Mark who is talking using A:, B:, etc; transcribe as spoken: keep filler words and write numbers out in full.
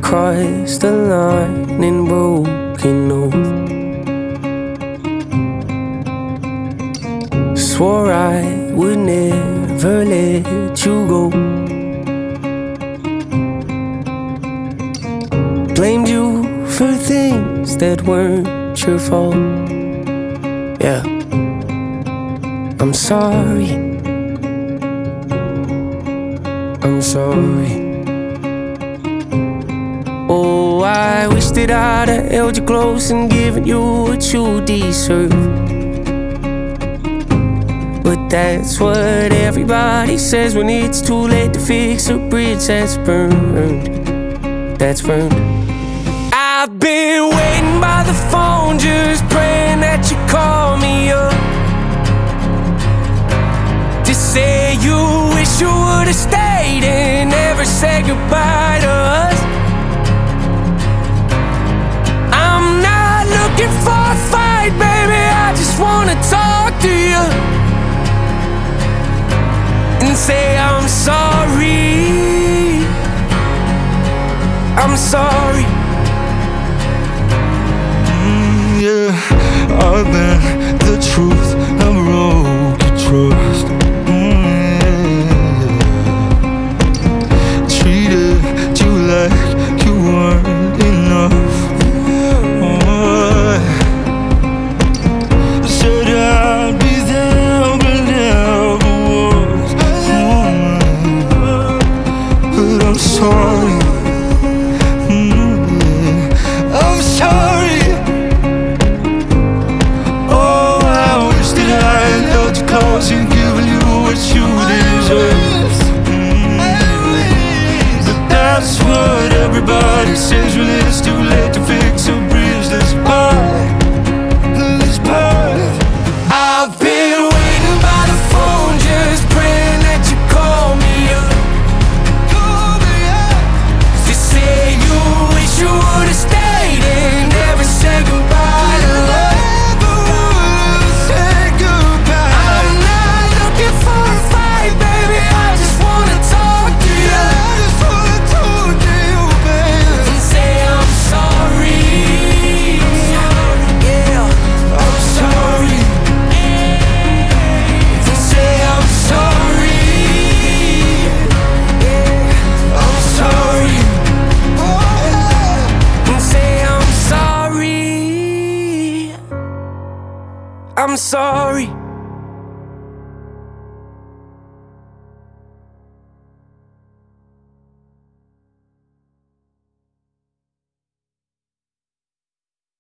A: crossed the line and broken oath. Swore I would never let you go. Blamed you for things that weren't your fault. Yeah, I'm sorry. I'm sorry. Oh, I wish that I'd have held you close and given you what you deserve. But that's what everybody says when it's too late to fix a bridge that's burned. That's burned. I've been waiting by the phone, just praying that you call me up to say you wish you would've stayed and never said goodbye to us. I'm not looking for a fight, baby, I just wanna talk to you and say I'm sorry. I'm sorry.
B: Mm, yeah, I've been the truth, I broke your trust. Sorry, mm, I'm sorry. Oh, I wish that I had held you close and given you what you deserve. Mm, but that's what everybody says when it's too late to fix a bridge that's burned. That's burned.
A: I've been waiting by the phone, just praying that you call me up. You would've stayed and never said goodbye to us. I'm not looking for a fight, baby, I just wanna talk to you and say I'm sorry. Yeah, I'm sorry. And say I'm sorry. Yeah, I'm sorry. I'm sorry.